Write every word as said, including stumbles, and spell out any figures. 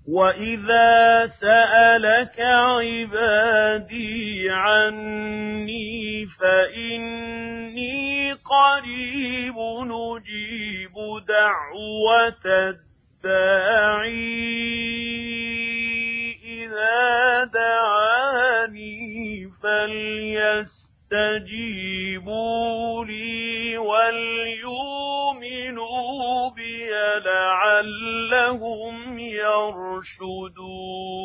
وَإِذَا سَأَلَكَ عِبَادِي عَنِّي فَإِنِّي قَرِيبٌ أُجِيبُ دَعْوَةَ الدَّاعِي إِذَا دَعَانِي فَلْيَسْتَجِيبُوا لِي وَلْيُؤْمِنُوا بِي لَعَلَّهُمْ يَرْشُدُونَ